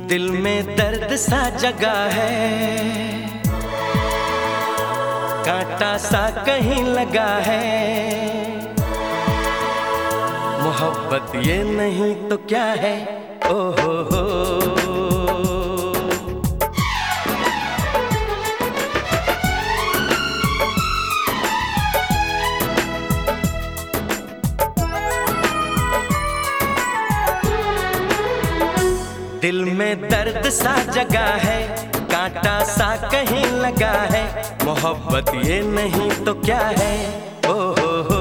दिल में दर्द सा जगा है, कांटा सा कहीं लगा है। मोहब्बत ये नहीं तो क्या है, ओ हो। दिल में दर्द सा जगा है, कांटा सा कहीं लगा है। मोहब्बत ये नहीं तो क्या है, ओ हो।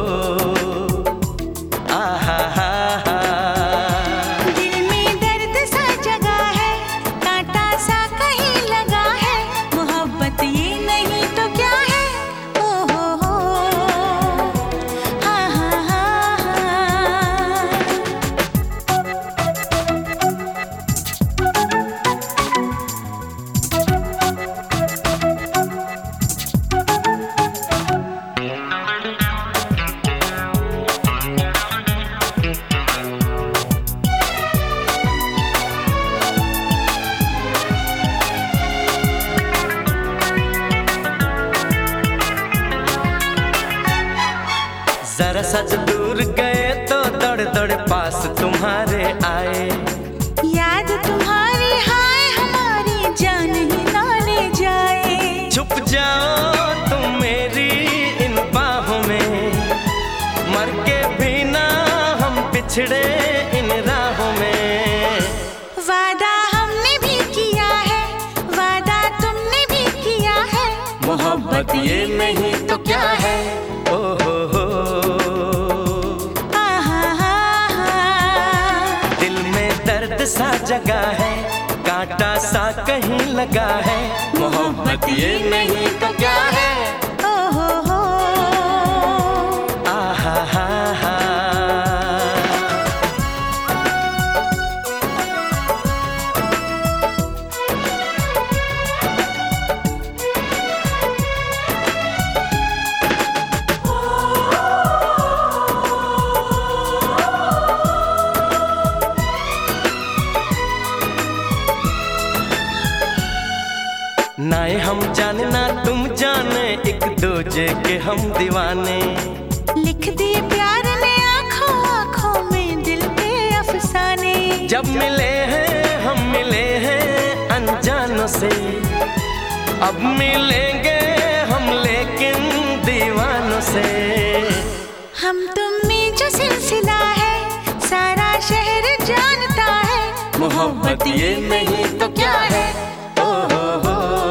आहा हा हा। दिल में दर्द सा जगा है, कांटा सा कहीं लगा है। मोहब्बत ये नहीं तो क्या है, ओ हो। आहा हा हा। जरा सच दूर गए तो दौड़ दौड़ पास तुम्हारे आए। याद तुम्हारी हाय हमारी जान ही ना ले जाए। छुप जाओ तुम मेरी इन बाहों में, मर के भी ना हम पिछड़े इन राहों में। वादा हमने भी किया है, वादा तुमने भी किया है। मोहब्बत ये नहीं तो क्या है, ओ हो। दिल में दर्द सा जगा है, कांटा सा कहीं लगा है। मोहब्बत ये नहीं तो क्या है, ओ हो। आहा हा हा। नाए हम जाने ना तुम जाने, एक दूजे के हम दीवाने। लिख दिए प्यार ने आँखों आँखों में दिल पे अफसाने। जब मिले हैं हम मिले हैं अनजानों से, अब मिलेंगे हम लेकिन दीवानों से। हम तुम में जो सिलसिला है, सारा शहर जानता है। मोहब्बत ये नहीं तो क्या है, ओ हो।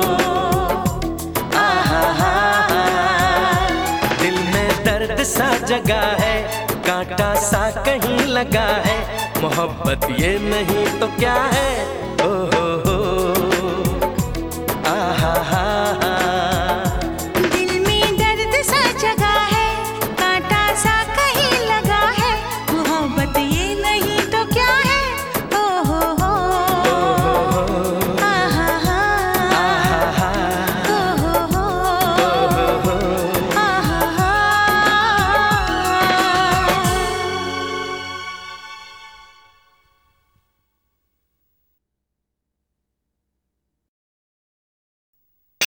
आहा हा हा। दिल में दर्द सा जगा है, कांटा सा कहीं लगा है। मोहब्बत ये नहीं तो क्या है, ओ हो।